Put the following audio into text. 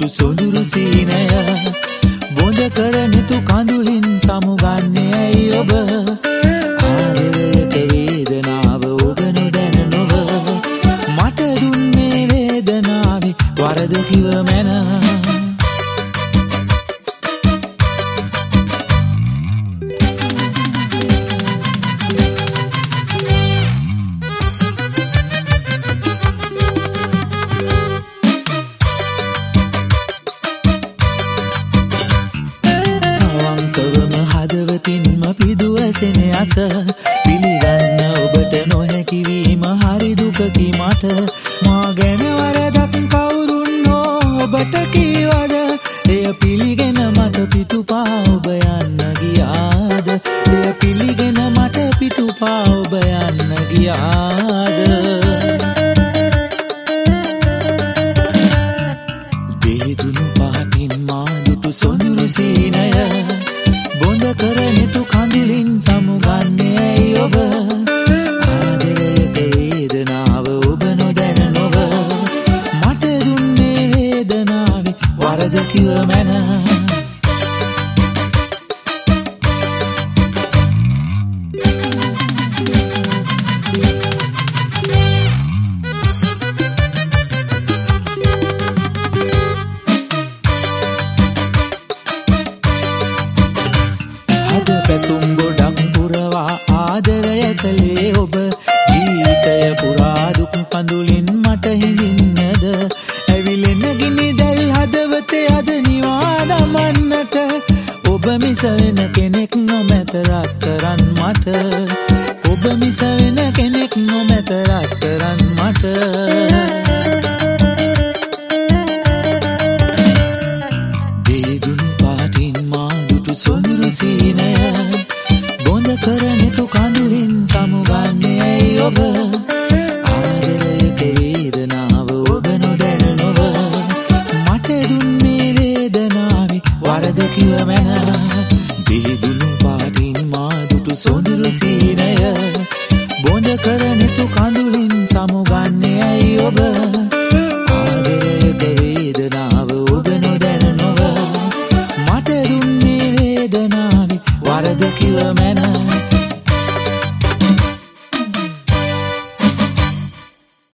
දුටු සොඳුරු සීනය බොඳ කරනිතු කඳුලින් සමුගන්නේ ඇයි ඔබ ආදරයක වේදනාව ඔබ නොදැන නොව මට දුන්නේ වේදනාවේ වරද කිව මැන හදවතින්ම පිදුවසෙන අස පිළිගන්න ඔබට නොහැකි වීම හරි දුකකි මට මා ගැන වරදක් කවුරුන් හෝ ඔබට කීවද එය පිළිගෙන මට පිටුපා ඔබ යන්න ගියාද එය පිළිගෙන මට පිටුපා ඔබ යන්න ගියාද දේදුණු පාටින් මා දුටු සොඳුරු සීනය බොඳ කරනිතු කඳුලින් සමුගන්නේ ඇයි ඔබ ආදරයක වේදනාව ඔබ නොදැන නොව මට දුන්නේ වේදනාවේ වරද කිව මැන පැතුම් ගොඩක් පුරවා ආදරය කළේ ඔබ ජීවිතය පුරා දුක් කඳුලින් මට හිඳින්නද ඇවිලෙන ගිනි දැල් හදවතේ අද නිවා දමන්නට ඔබ මිස වෙන කෙනෙක් නොමැත රත්තරන් මට ඔබ මිස වෙන කෙනෙක් නොමැත රත්තරන් මට දේදුණු පාටින් මා දුටු සොඳුරු සීනය බොඳ කරනිතු කඳුලින් සමුගන්නේ ඇයි ඔබ ආදරයක වේදනාව ඔබ නොදැන නොව මට දුන්නේ වේදනාවේ වරද කිව මැන දේදුණු පාටින් මා දුටු සොඳුරු සීනය බොඳ කරනිතු කඳුලින් සමුගන්නේ ඇයි ඔබ ආදරයක වේදනාව ඔබ නොදැන නොව මට දුන්නේ වේදනාවේ වරද කිව මැන